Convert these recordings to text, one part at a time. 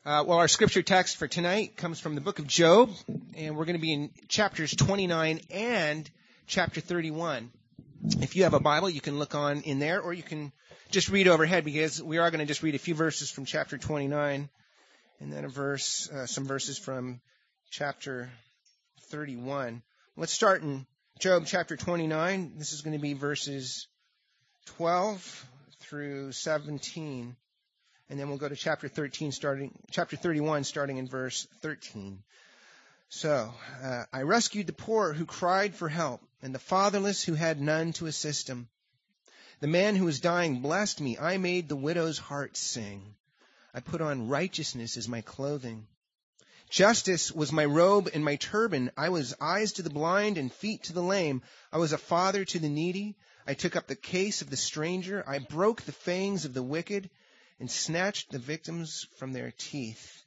Well, our scripture text for tonight comes from the book of Job, and we're going to be in chapters 29 and chapter 31. If you have a Bible, you can look on in there, or you can just read overhead, because we are going to just read a few verses from chapter 29, and then some verses from chapter 31. Let's start in Job chapter 29. This is going to be verses 12 through 17. And then we'll go to chapter 31, starting in verse 13. So, I rescued the poor who cried for help, and the fatherless who had none to assist him. The man who was dying blessed me. I made the widow's heart sing. I put on righteousness as my clothing. Justice was my robe and my turban. I was eyes to the blind and feet to the lame. I was a father to the needy. I took up the case of the stranger. I broke the fangs of the wicked and snatched the victims from their teeth.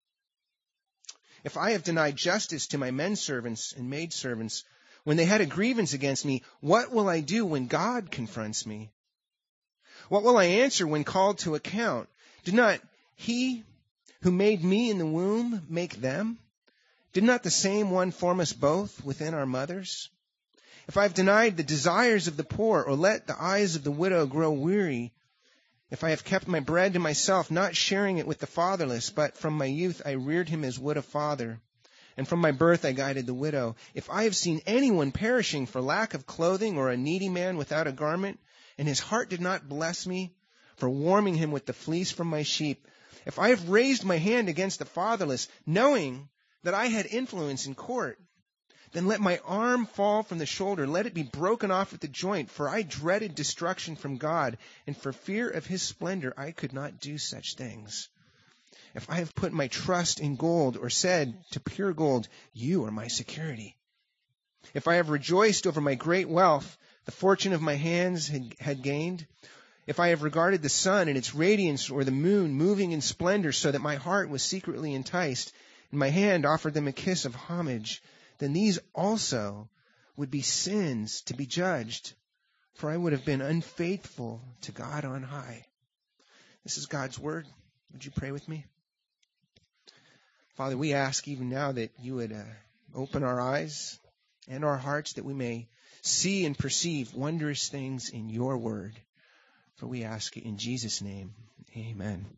If I have denied justice to my men servants and maid servants, when they had a grievance against me, what will I do when God confronts me? What will I answer when called to account? Did not he who made me in the womb make them? Did not the same one form us both within our mothers? If I have denied the desires of the poor, or let the eyes of the widow grow weary, if I have kept my bread to myself, not sharing it with the fatherless, but from my youth I reared him as would a father, and from my birth I guided the widow. If I have seen anyone perishing for lack of clothing, or a needy man without a garment, and his heart did not bless me for warming him with the fleece from my sheep, if I have raised my hand against the fatherless, knowing that I had influence in court, then let my arm fall from the shoulder, let it be broken off at the joint, for I dreaded destruction from God, and for fear of his splendor I could not do such things. If I have put my trust in gold, or said to pure gold, you are my security. If I have rejoiced over my great wealth, the fortune of my hands had gained. If I have regarded the sun and its radiance, or the moon moving in splendor, so that my heart was secretly enticed, and my hand offered them a kiss of homage, then these also would be sins to be judged, for I would have been unfaithful to God on high. This is God's word. Would you pray with me? Father, we ask even now that you would open our eyes and our hearts, that we may see and perceive wondrous things in your word. For we ask it in Jesus' name. Amen.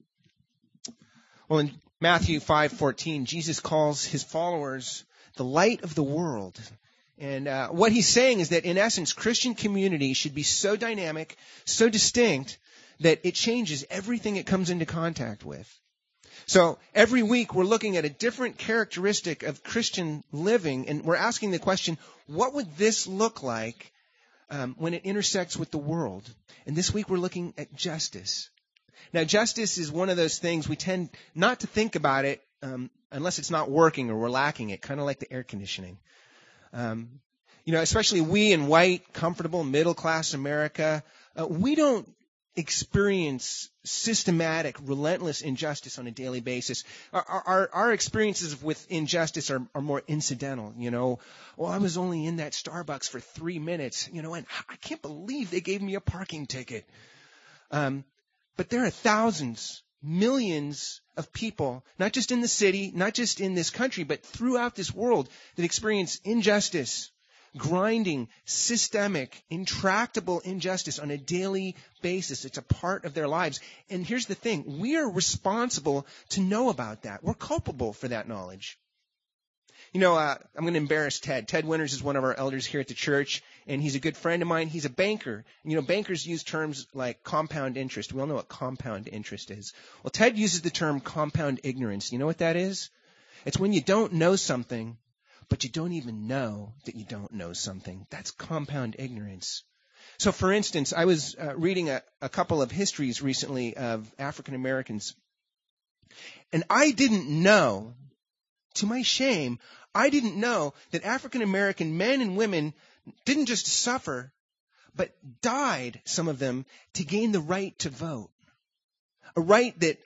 Well, in Matthew 5:14, Jesus calls his followers the light of the world. And what he's saying is that, in essence, Christian community should be so dynamic, so distinct, that it changes everything it comes into contact with. So every week we're looking at a different characteristic of Christian living, and we're asking the question, what would this look like when it intersects with the world? And this week we're looking at justice. Now, justice is one of those things we tend not to think about it unless it's not working or we're lacking it, kind of like the air conditioning. Especially we in white, comfortable, middle-class America, we don't experience systematic, relentless injustice on a daily basis. Our experiences with injustice are more incidental. Well, I was only in that Starbucks for 3 minutes, and I can't believe they gave me a parking ticket. But there are thousands, millions of people, not just in the city, not just in this country, but throughout this world, that experience injustice, grinding, systemic, intractable injustice on a daily basis. It's a part of their lives. And here's the thing. We are responsible to know about that. We're culpable for that knowledge. I'm going to embarrass Ted. Ted Winters is one of our elders here at the church, and he's a good friend of mine. He's a banker. Bankers use terms like compound interest. We all know what compound interest is. Well, Ted uses the term compound ignorance. You know what that is? It's when you don't know something, but you don't even know that you don't know something. That's compound ignorance. So, for instance, I was reading a couple of histories recently of African Americans, and I didn't know, to my shame, I didn't know that African American men and women didn't just suffer, but died, some of them, to gain the right to vote. A right that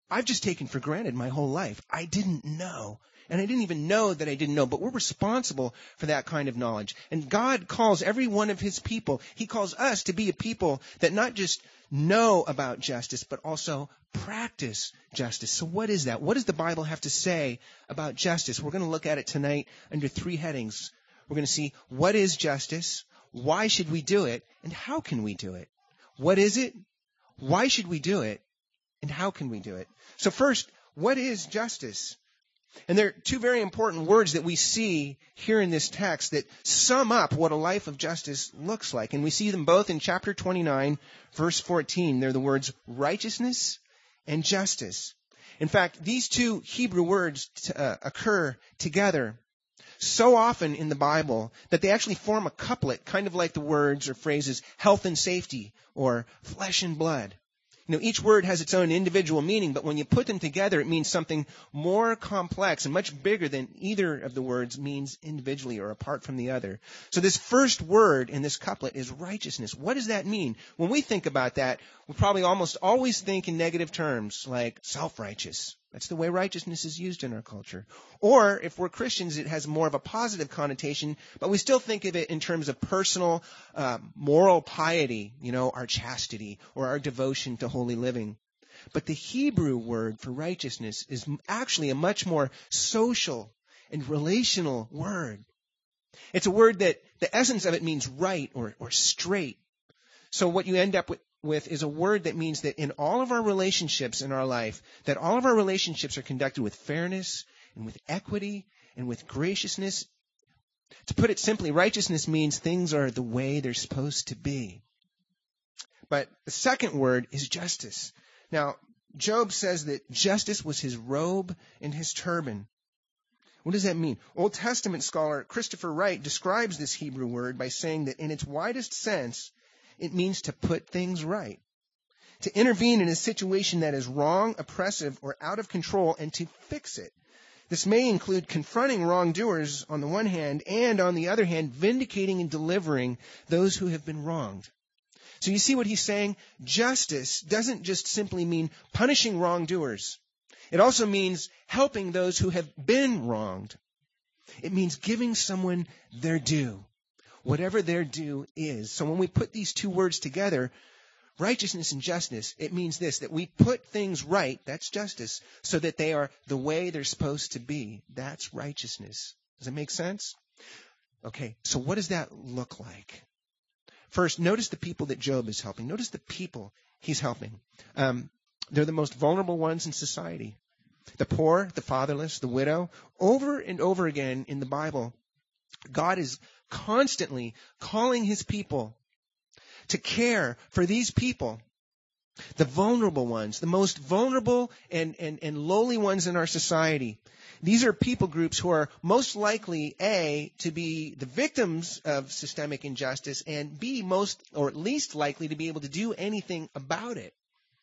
I've just taken for granted my whole life. I didn't know. And I didn't even know that I didn't know, but we're responsible for that kind of knowledge. And God calls every one of his people, he calls us to be a people that not just know about justice, but also practice justice. So what is that? What does the Bible have to say about justice? We're going to look at it tonight under 3 headings. We're going to see what is justice, why should we do it, and how can we do it? What is it? Why should we do it? And how can we do it? So first, what is justice? And there are 2 very important words that we see here in this text that sum up what a life of justice looks like. And we see them both in chapter 29, verse 14. They're the words righteousness and justice. In fact, these 2 Hebrew words occur together so often in the Bible that they actually form a couplet, kind of like the words or phrases health and safety or flesh and blood. Each word has its own individual meaning, but when you put them together, it means something more complex and much bigger than either of the words means individually or apart from the other. So this first word in this couplet is righteousness. What does that mean? When we think about that, we probably almost always think in negative terms, like self-righteous. That's the way righteousness is used in our culture. Or, if we're Christians, it has more of a positive connotation, but we still think of it in terms of personal, moral piety, our chastity or our devotion to holy living. But the Hebrew word for righteousness is actually a much more social and relational word. It's a word that the essence of it means right or straight. So what you end up with is a word that means that in all of our relationships in our life, that all of our relationships are conducted with fairness and with equity and with graciousness. To put it simply, righteousness means things are the way they're supposed to be. But the second word is justice. Now, Job says that justice was his robe and his turban. What does that mean? Old Testament scholar Christopher Wright describes this Hebrew word by saying that in its widest sense, it means to put things right, to intervene in a situation that is wrong, oppressive, or out of control, and to fix it. This may include confronting wrongdoers on the one hand, and on the other hand, vindicating and delivering those who have been wronged. So you see what he's saying? Justice doesn't just simply mean punishing wrongdoers. It also means helping those who have been wronged. It means giving someone their due, whatever their due is. So when we put these 2 words together, righteousness and justice, it means this, that we put things right, that's justice, so that they are the way they're supposed to be. That's righteousness. Does that make sense? Okay, so what does that look like? First, notice the people that Job is helping. Notice the people he's helping. They're the most vulnerable ones in society. The poor, the fatherless, the widow. Over and over again in the Bible, God is constantly calling his people to care for these people, the vulnerable ones, the most vulnerable and lowly ones in our society. These are people groups who are most likely, A, to be the victims of systemic injustice, and B, most or least likely to be able to do anything about it.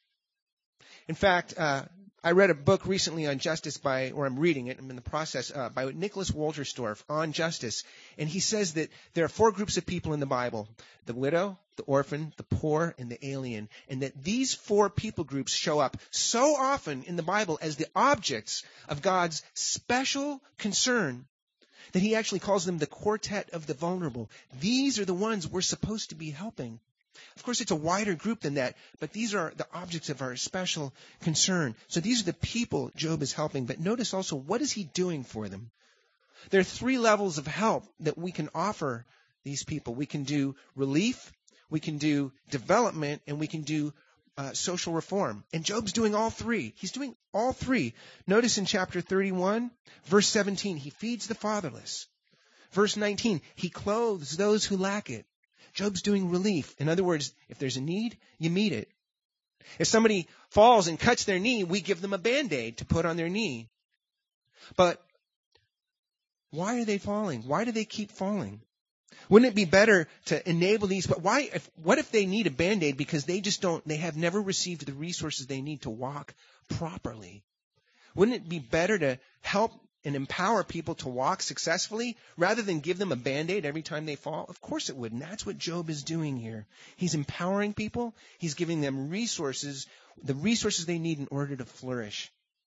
In fact, I read a book recently on justice I'm reading it, I'm in the process, by Nicholas Wolterstorff on justice. And he says that there are 4 groups of people in the Bible: the widow, the orphan, the poor, and the alien. And that these 4 people groups show up so often in the Bible as the objects of God's special concern that he actually calls them the quartet of the vulnerable. These are the ones we're supposed to be helping. Of course, it's a wider group than that, but these are the objects of our special concern. So these are the people Job is helping. But notice also, what is he doing for them? There are 3 levels of help that we can offer these people. We can do relief, we can do development, and we can do social reform. And Job's doing all 3. He's doing all 3. Notice in chapter 31, verse 17, he feeds the fatherless. Verse 19, he clothes those who lack it. Job's doing relief. In other words, if there's a need, you meet it. If somebody falls and cuts their knee, we give them a Band-Aid to put on their knee. But why are they falling? Why do they keep falling? Wouldn't it be better to enable these? But what if they need a Band-Aid because they have never received the resources they need to walk properly? Wouldn't it be better to help and empower people to walk successfully rather than give them a Band-Aid every time they fall? Of course it would. And that's what Job is doing here. He's empowering people. He's giving them resources the resources they need in order to flourish.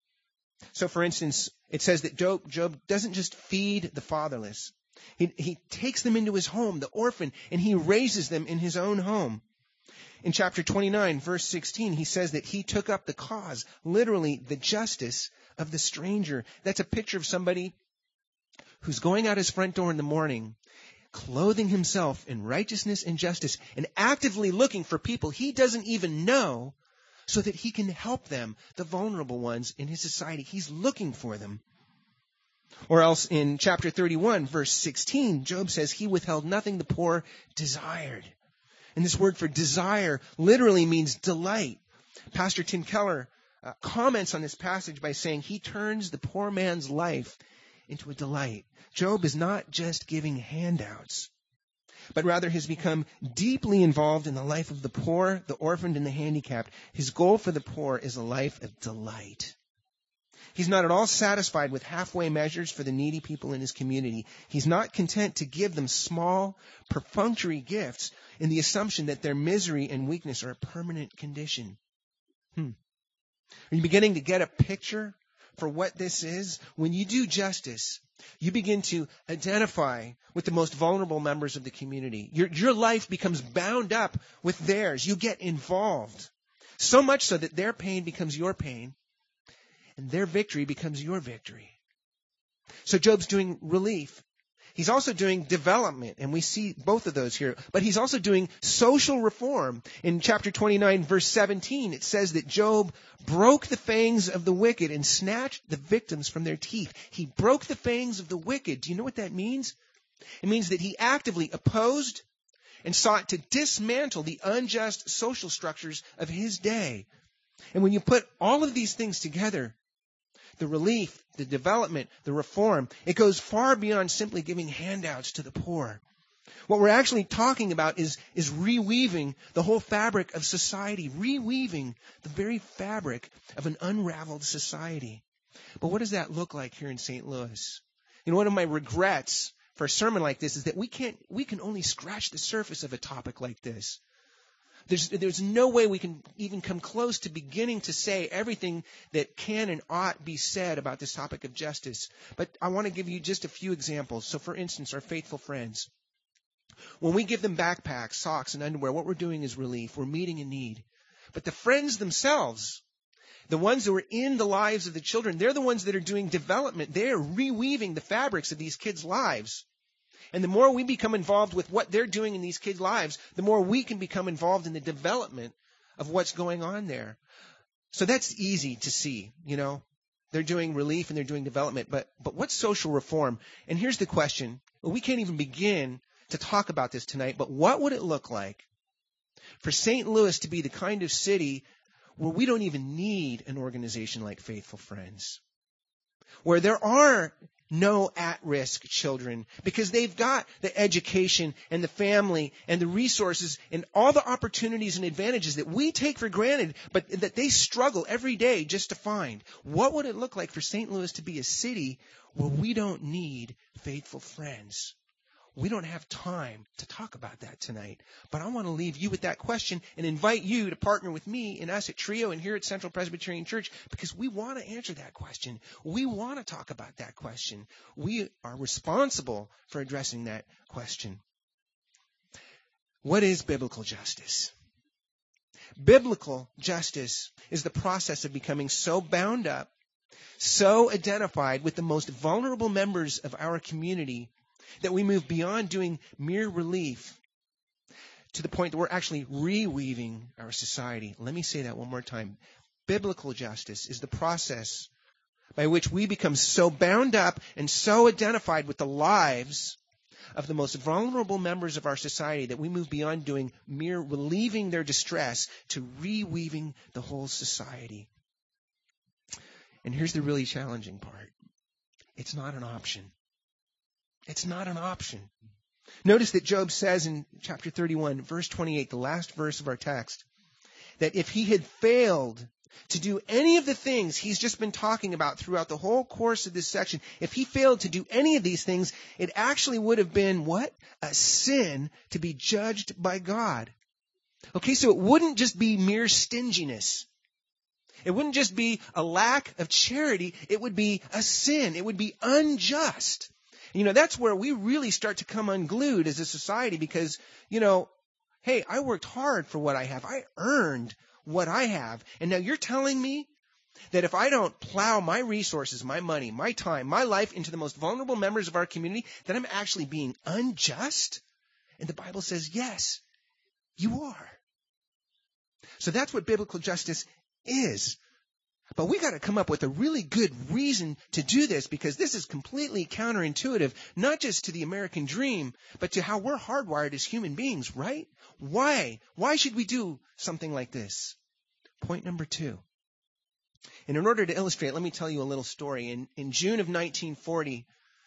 So, for instance, it says that Job doesn't just feed the fatherless. He takes them into his home, the orphan, and he raises them in his own home. In chapter 29, verse 16, he says that he took up the cause, literally the justice of the stranger. That's a picture of somebody who's going out his front door in the morning, clothing himself in righteousness and justice, and actively looking for people he doesn't even know so that he can help them, the vulnerable ones in his society. He's looking for them. Or else in chapter 31, verse 16, Job says he withheld nothing the poor desired. And this word for desire literally means delight. Pastor Tim Keller comments on this passage by saying he turns the poor man's life into a delight. Job is not just giving handouts, but rather has become deeply involved in the life of the poor, the orphaned, and the handicapped. His goal for the poor is a life of delight. He's not at all satisfied with halfway measures for the needy people in his community. He's not content to give them small, perfunctory gifts in the assumption that their misery and weakness are a permanent condition. Are you beginning to get a picture for what this is? When you do justice, you begin to identify with the most vulnerable members of the community. Your life becomes bound up with theirs. You get involved. So much so that their pain becomes your pain, and their victory becomes your victory. So Job's doing relief. He's also doing development, and we see both of those here. But he's also doing social reform. In chapter 29, verse 17, it says that Job broke the fangs of the wicked and snatched the victims from their teeth. He broke the fangs of the wicked. Do you know what that means? It means that he actively opposed and sought to dismantle the unjust social structures of his day. And when you put all of these things together, the relief, the development, the reform, it goes far beyond simply giving handouts to the poor. What we're actually talking about is reweaving the whole fabric of society, reweaving the very fabric of an unraveled society. But what does that look like here in St. Louis? You know, one of my regrets for a sermon like this is that we can only scratch the surface of a topic like this. There's no way we can even come close to beginning to say everything that can and ought be said about this topic of justice. But I want to give you just a few examples. So, for instance, our faithful friends. When we give them backpacks, socks, and underwear, what we're doing is relief. We're meeting a need. But the friends themselves, the ones who are in the lives of the children, they're the ones that are doing development. They're reweaving the fabrics of these kids' lives. And the more we become involved with what they're doing in these kids' lives, the more we can become involved in the development of what's going on there. So that's easy to see, you know. They're doing relief and they're doing development. But what's social reform? And here's the question. Well, we can't even begin to talk about this tonight, but what would it look like for St. Louis to be the kind of city where we don't even need an organization like Faithful Friends? Where there are no at-risk children because they've got the education and the family and the resources and all the opportunities and advantages that we take for granted, but that they struggle every day just to find. What would it look like for St. Louis to be a city where we don't need Faithful Friends? We don't have time to talk about that tonight, but I want to leave you with that question and invite you to partner with me and us at Trio and here at Central Presbyterian Church because we want to answer that question. We want to talk about that question. We are responsible for addressing that question. What is biblical justice? Biblical justice is the process of becoming so bound up, so identified with the most vulnerable members of our community that we move beyond doing mere relief to the point that we're actually reweaving our society. Let me say that one more time. Biblical justice is the process by which we become so bound up and so identified with the lives of the most vulnerable members of our society that we move beyond doing mere relieving their distress to reweaving the whole society. And here's the really challenging part. It's not an option. It's not an option. Notice that Job says in chapter 31, verse 28, the last verse of our text, that if he had failed to do any of the things he's just been talking about throughout the whole course of this section, if he failed to do any of these things, it actually would have been what? A sin to be judged by God. Okay, so it wouldn't just be mere stinginess. It wouldn't just be a lack of charity. It would be a sin. It would be unjust. That's where we really start to come unglued as a society because, hey, I worked hard for what I have. I earned what I have. And now you're telling me that if I don't plow my resources, my money, my time, my life into the most vulnerable members of our community, that I'm actually being unjust? And the Bible says, yes, you are. So that's what biblical justice is. But we got to come up with a really good reason to do this because this is completely counterintuitive, not just to the American dream, but to how we're hardwired as human beings, right? Why? Why should we do something like this? Point number 2. And in order to illustrate, let me tell you a little story. In June of 1940,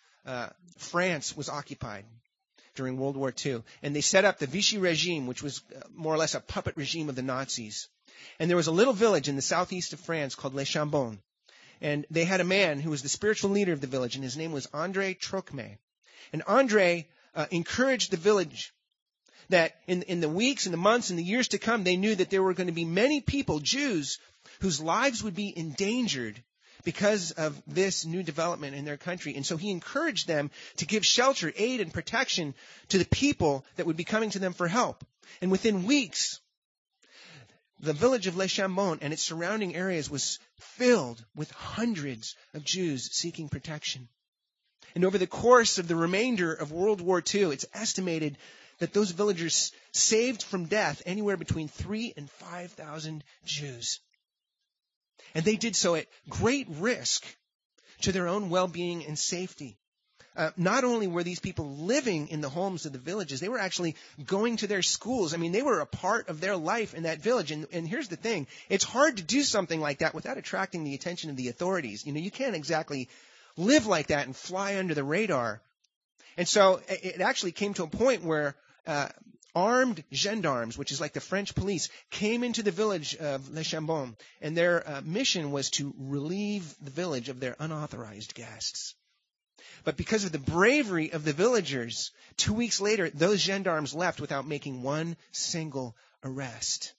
France was occupied during World War II, and they set up the Vichy regime, which was more or less a puppet regime of the Nazis. And there was a little village in the southeast of France called Les Chambons. And they had a man who was the spiritual leader of the village, and his name was André Trocmé. And André encouraged the village that in the weeks and the months and the years to come, they knew that there were going to be many people, Jews, whose lives would be endangered because of this new development in their country. And so he encouraged them to give shelter, aid, and protection to the people that would be coming to them for help. And within weeks, the village of Les Chambons and its surrounding areas was filled with hundreds of Jews seeking protection. And over the course of the remainder of World War II, it's estimated that those villagers saved from death anywhere between 3,000 and 5,000 Jews. And they did so at great risk to their own well-being and safety. Not only were these people living in the homes of the villages, they were actually going to their schools. I mean, they were a part of their life in that village. And here's the thing. It's hard to do something like that without attracting the attention of the authorities. You can't exactly live like that and fly under the radar. And so it actually came to a point where armed gendarmes, which is like the French police, came into the village of Les Chambons, and their mission was to relieve the village of their unauthorized guests. But because of the bravery of the villagers, 2 weeks later, those gendarmes left without making one single arrest.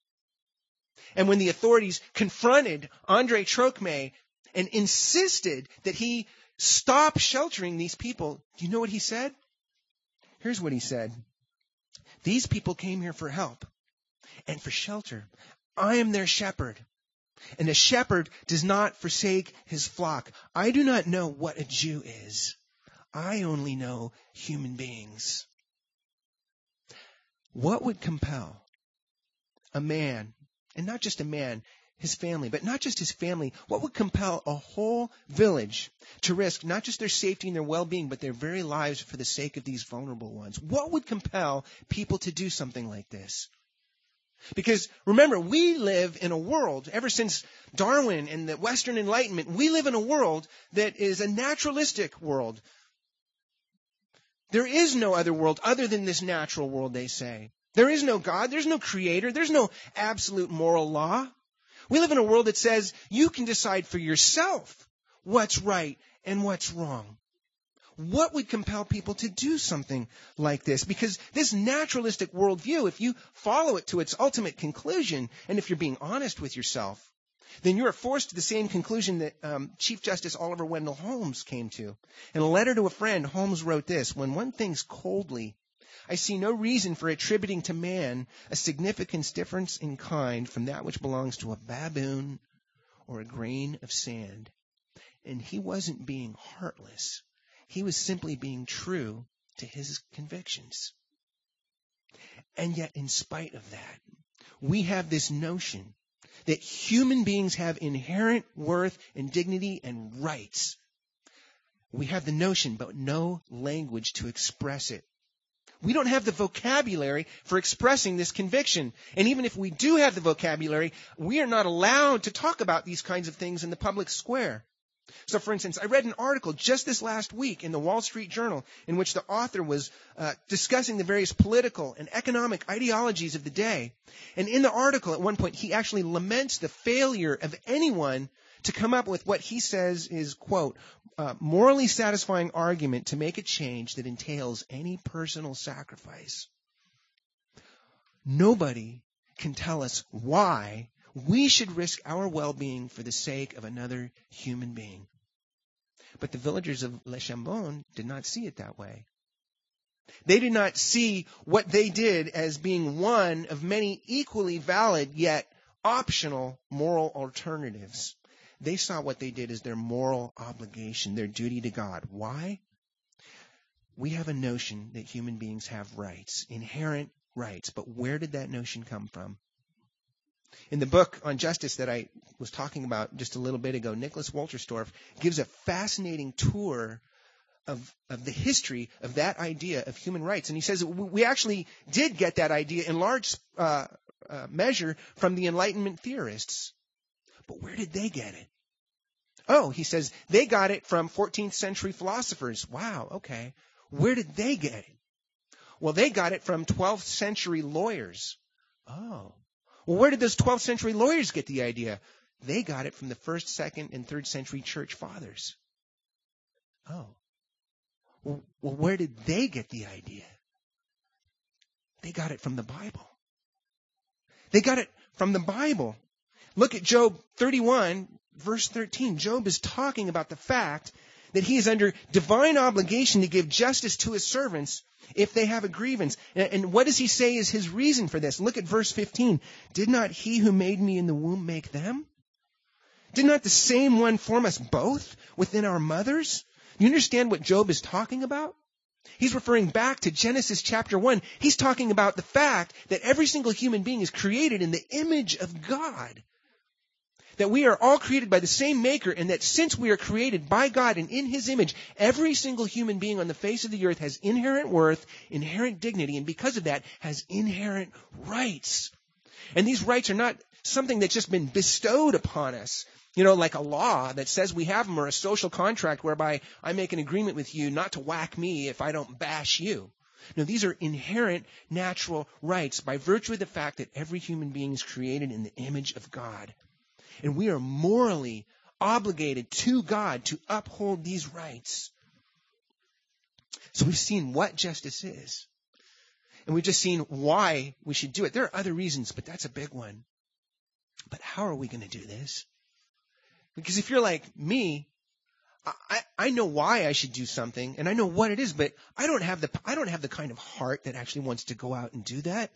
And when the authorities confronted André Trocmé and insisted that he stop sheltering these people, do you know what he said? Here's what he said. These people came here for help and for shelter. I am their shepherd. And a shepherd does not forsake his flock. I do not know what a Jew is. I only know human beings. What would compel a man, and not just a man, his family, but not just his family, what would compel a whole village to risk not just their safety and their well-being, but their very lives for the sake of these vulnerable ones? What would compel people to do something like this? Because remember, we live in a world, ever since Darwin and the Western Enlightenment, we live in a world that is a naturalistic world. There is no other world other than this natural world, they say. There is no God, there's no creator, there's no absolute moral law. We live in a world that says you can decide for yourself what's right and what's wrong. What would compel people to do something like this? Because this naturalistic worldview, if you follow it to its ultimate conclusion, and if you're being honest with yourself, then you are forced to the same conclusion that Chief Justice Oliver Wendell Holmes came to. In a letter to a friend, Holmes wrote this: "When one thinks coldly, I see no reason for attributing to man a significant difference in kind from that which belongs to a baboon or a grain of sand." And he wasn't being heartless. He was simply being true to his convictions. And yet, in spite of that, we have this notion that human beings have inherent worth and dignity and rights. We have the notion, but no language to express it. We don't have the vocabulary for expressing this conviction. And even if we do have the vocabulary, we are not allowed to talk about these kinds of things in the public square. So, for instance, I read an article just this last week in the Wall Street Journal in which the author was discussing the various political and economic ideologies of the day. And in the article, at one point, he actually laments the failure of anyone to come up with what he says is, quote, morally satisfying argument to make a change that entails any personal sacrifice. Nobody can tell us why we should risk our well-being for the sake of another human being. But the villagers of Les Chambon did not see it that way. They did not see what they did as being one of many equally valid yet optional moral alternatives. They saw what they did as their moral obligation, their duty to God. Why? We have a notion that human beings have rights, inherent rights. But where did that notion come from? In the book on justice that I was talking about just a little bit ago, Nicholas Wolterstorff gives a fascinating tour of the history of that idea of human rights. And he says that we actually did get that idea in large measure from the Enlightenment theorists. But where did they get it? Oh, he says they got it from 14th century philosophers. Wow, okay. Where did they get it? Well, they got it from 12th century lawyers. Oh. Well, where did those 12th century lawyers get the idea? They got it from the 1st, 2nd, and 3rd century church fathers. Oh. Well, where did they get the idea? They got it from the Bible. They got it from the Bible. Look at Job 31, verse 13. Job is talking about the fact that he is under divine obligation to give justice to his servants if they have a grievance. And what does he say is his reason for this? Look at verse 15. Did not he who made me in the womb make them? Did not the same one form us both within our mothers? Do you understand what Job is talking about? He's referring back to Genesis chapter 1. He's talking about the fact that every single human being is created in the image of God. That we are all created by the same maker, and that since we are created by God and in his image, every single human being on the face of the earth has inherent worth, inherent dignity, and because of that has inherent rights. And these rights are not something that's just been bestowed upon us. You know, like a law that says we have them, or a social contract whereby I make an agreement with you not to whack me if I don't bash you. No, these are inherent natural rights by virtue of the fact that every human being is created in the image of God. And we are morally obligated to God to uphold these rights. So we've seen what justice is. And we've just seen why we should do it. There are other reasons, but that's a big one. But how are we going to do this? Because if you're like me, I know why I should do something, and I know what it is, but I don't have the kind of heart that actually wants to go out and do that.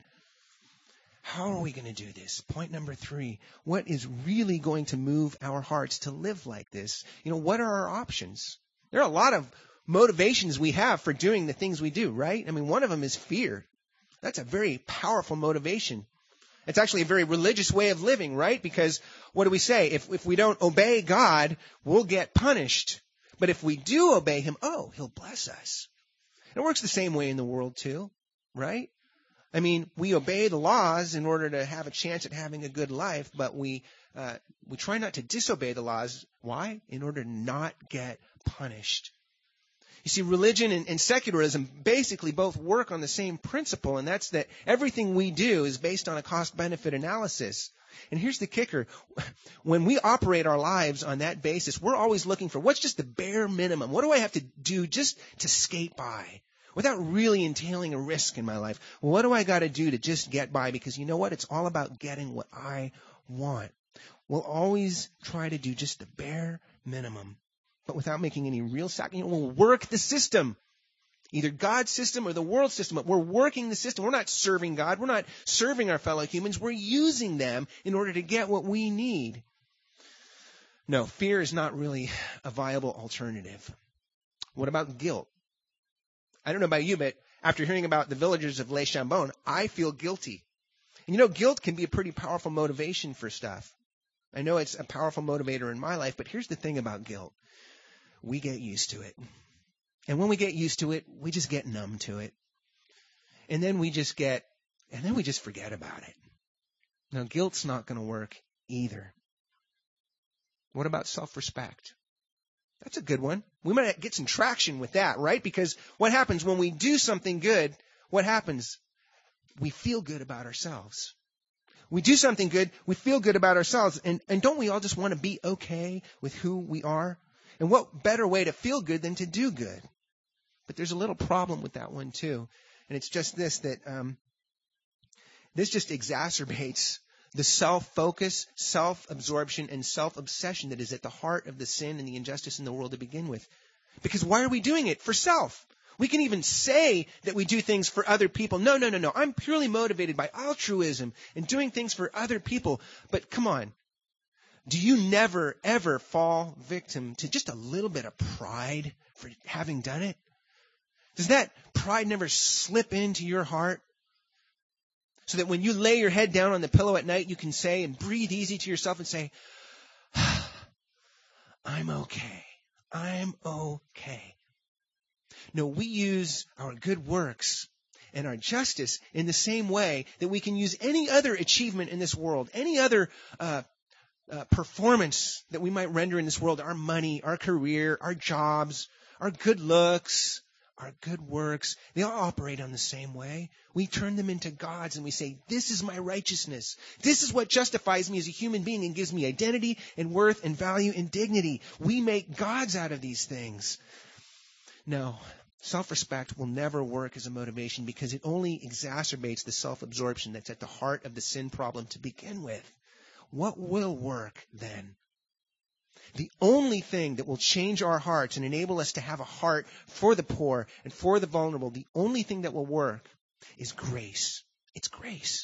How are we going to do this? Point number 3. What is really going to move our hearts to live like this? You know, what are our options? There are a lot of motivations we have for doing the things we do, right? I mean, one of them is fear. That's a very powerful motivation. It's actually a very religious way of living, right? Because what do we say? If we don't obey God, we'll get punished. But if we do obey him, oh, he'll bless us. It works the same way in the world too, right? I mean, we obey the laws in order to have a chance at having a good life, but we try not to disobey the laws. Why? In order to not get punished. You see, religion and secularism basically both work on the same principle, and that's that everything we do is based on a cost-benefit analysis. And here's the kicker. When we operate our lives on that basis, we're always looking for what's just the bare minimum. What do I have to do just to skate by without really entailing a risk in my life? What do I got to do to just get by? Because you know what? It's all about getting what I want. We'll always try to do just the bare minimum, but without making any real sacrifice. We'll work the system, either God's system or the world system. But we're working the system. We're not serving God. We're not serving our fellow humans. We're using them in order to get what we need. No, fear is not really a viable alternative. What about guilt? I don't know about you, but after hearing about the villagers of Les Chambon, I feel guilty. And you know, guilt can be a pretty powerful motivation for stuff. I know it's a powerful motivator in my life, but here's the thing about guilt. We get used to it. And when we get used to it, we just get numb to it. And then we just forget about it. Now, guilt's not going to work either. What about self-respect? That's a good one. We might get some traction with that, right? Because what happens when we do something good? What happens? We feel good about ourselves. We do something good, we feel good about ourselves. And don't we all just want to be okay with who we are? And what better way to feel good than to do good? But there's a little problem with that one too. And it's just this, that this just exacerbates the self-focus, self-absorption, and self-obsession that is at the heart of the sin and the injustice in the world to begin with. Because why are we doing it? For self. We can even say that we do things for other people. No. I'm purely motivated by altruism and doing things for other people. But come on. Do you never, ever fall victim to just a little bit of pride for having done it? Does that pride never slip into your heart? So that when you lay your head down on the pillow at night, you can say and breathe easy to yourself and say, I'm okay. I'm okay. No, we use our good works and our justice in the same way that we can use any other achievement in this world, any other performance that we might render in this world, our money, our career, our jobs, our good looks, our good works. They all operate on the same way. We turn them into gods and we say, this is my righteousness. This is what justifies me as a human being and gives me identity and worth and value and dignity. We make gods out of these things. No, self-respect will never work as a motivation because it only exacerbates the self-absorption that's at the heart of the sin problem to begin with. What will work then? The only thing that will change our hearts and enable us to have a heart for the poor and for the vulnerable, the only thing that will work is grace. It's grace.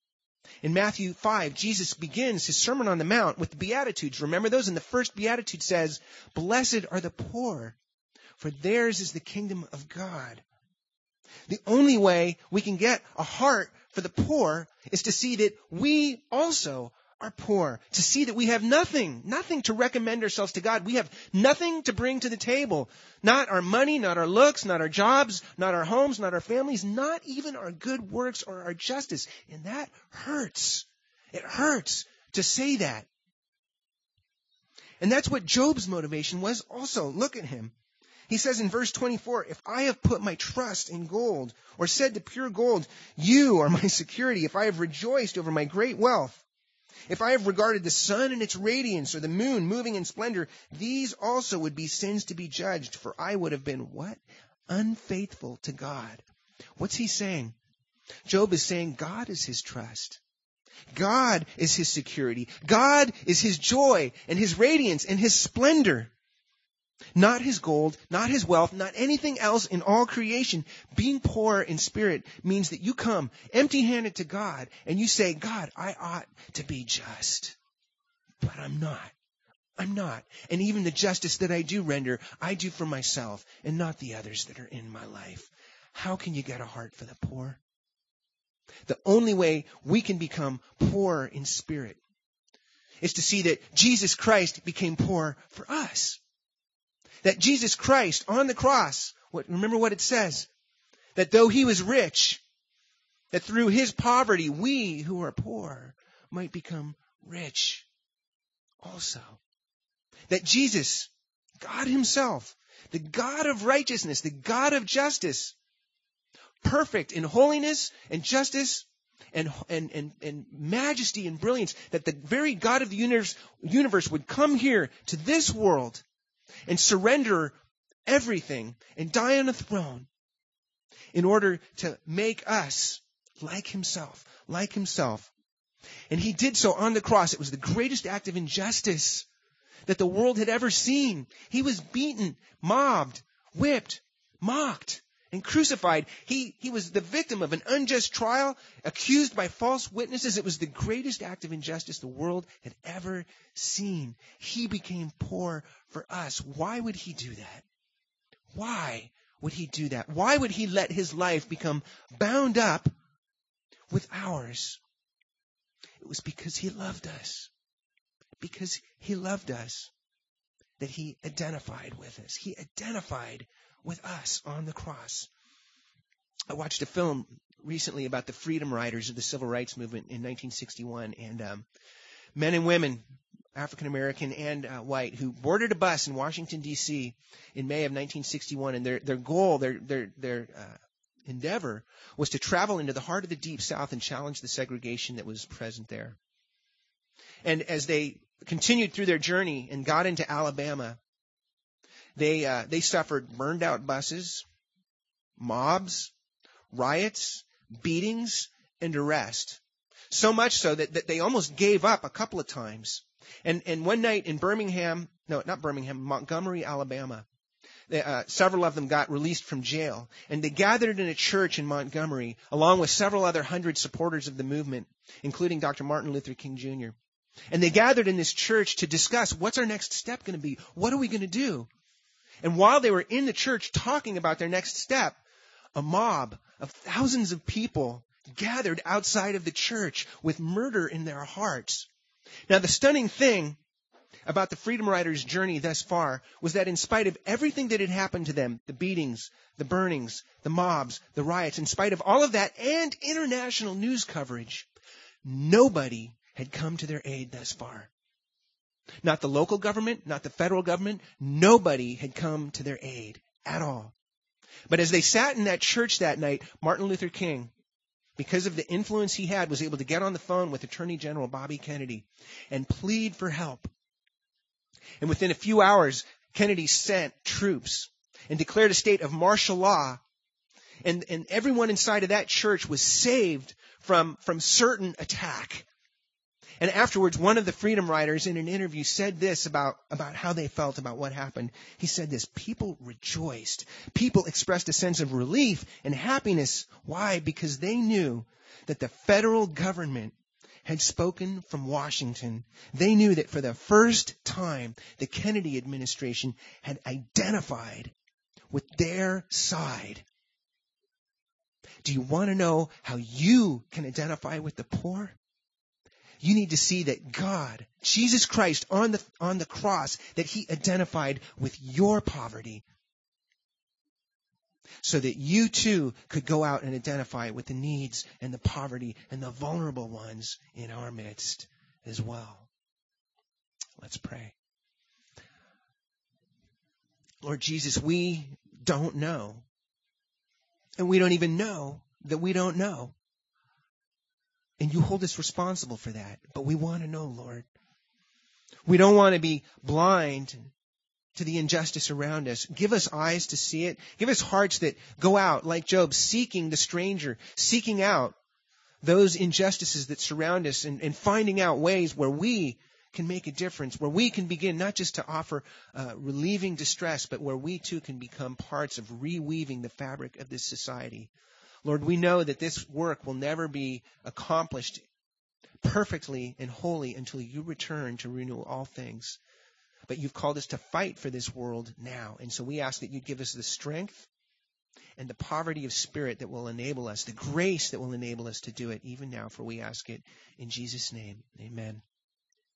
In Matthew 5, Jesus begins his Sermon on the Mount with the Beatitudes. Remember those? And the first Beatitude says, "Blessed are the poor, for theirs is the kingdom of God." The only way we can get a heart for the poor is to see that we also are poor, to see that we have nothing to recommend ourselves to God. We have nothing to bring to the table. Not our money, not our looks, not our jobs, not our homes, not our families, not even our good works or our justice. And that hurts. It hurts to say that. And that's what Job's motivation was also. Look at him. He says in verse 24, "If I have put my trust in gold, or said to pure gold, you are my security, if I have rejoiced over my great wealth, if I have regarded the sun and its radiance, or the moon moving in splendor, these also would be sins to be judged, for I would have been" what? Unfaithful to God. What's he saying? Job is saying God is his trust. God is his security. God is his joy and his radiance and his splendor. Not his gold, not his wealth, not anything else in all creation. Being poor in spirit means that you come empty-handed to God and you say, God, I ought to be just, but I'm not. I'm not. And even the justice that I do render, I do for myself and not the others that are in my life. How can you get a heart for the poor? The only way we can become poor in spirit is to see that Jesus Christ became poor for us. That Jesus Christ on the cross, remember what it says, that though he was rich, that through his poverty, we who are poor might become rich also. That Jesus, God himself, the God of righteousness, the God of justice, perfect in holiness and justice and majesty and brilliance, that the very God of the universe would come here to this world and surrender everything and die on a throne in order to make us like himself. And he did so on the cross. It was the greatest act of injustice that the world had ever seen. He was beaten, mobbed, whipped, mocked, and crucified. He was the victim of an unjust trial, accused by false witnesses. It was the greatest act of injustice the world had ever seen. He became poor for us. Why would he do that? Why would he do that? Why would he let his life become bound up with ours? It was because he loved us. Because he loved us that he identified with us. He identified with us on the cross. I watched a film recently about the Freedom Riders of the Civil Rights Movement in 1961, and men and women, African American and white, who boarded a bus in Washington D.C. in May of 1961, and their goal, their endeavor was to travel into the heart of the Deep South and challenge the segregation that was present there. And as they continued through their journey and got into Alabama, they suffered burned out buses, mobs, riots, beatings, and arrest. So much so that they almost gave up a couple of times. And one night in Montgomery, Alabama, several of them got released from jail. And they gathered in a church in Montgomery, along with several other hundred supporters of the movement, including Dr. Martin Luther King Jr. And they gathered in this church to discuss, what's our next step going to be? What are we going to do? And while they were in the church talking about their next step, a mob of thousands of people gathered outside of the church with murder in their hearts. Now, the stunning thing about the Freedom Riders' journey thus far was that in spite of everything that had happened to them, the beatings, the burnings, the mobs, the riots, in spite of all of that and international news coverage, nobody had come to their aid thus far. Not the local government, not the federal government, nobody had come to their aid at all. But as they sat in that church that night, Martin Luther King, because of the influence he had, was able to get on the phone with Attorney General Bobby Kennedy and plead for help. And within a few hours, Kennedy sent troops and declared a state of martial law. And everyone inside of that church was saved from certain attack. And afterwards, one of the Freedom Riders in an interview said this about how they felt about what happened. He said this: people rejoiced. People expressed a sense of relief and happiness. Why? Because they knew that the federal government had spoken from Washington. They knew that for the first time, the Kennedy administration had identified with their side. Do you want to know how you can identify with the poor? You need to see that God, Jesus Christ on the cross, that he identified with your poverty so that you too could go out and identify with the needs and the poverty and the vulnerable ones in our midst as well. Let's pray. Lord Jesus, we don't know. And we don't even know that we don't know. And you hold us responsible for that. But we want to know, Lord. We don't want to be blind to the injustice around us. Give us eyes to see it. Give us hearts that go out, like Job, seeking the stranger, seeking out those injustices that surround us and finding out ways where we can make a difference, where we can begin not just to offer relieving distress, but where we too can become parts of reweaving the fabric of this society. Lord, we know that this work will never be accomplished perfectly and wholly until you return to renew all things. But you've called us to fight for this world now. And so we ask that you give us the strength and the poverty of spirit that will enable us, the grace that will enable us to do it even now, for we ask it in Jesus' name. Amen.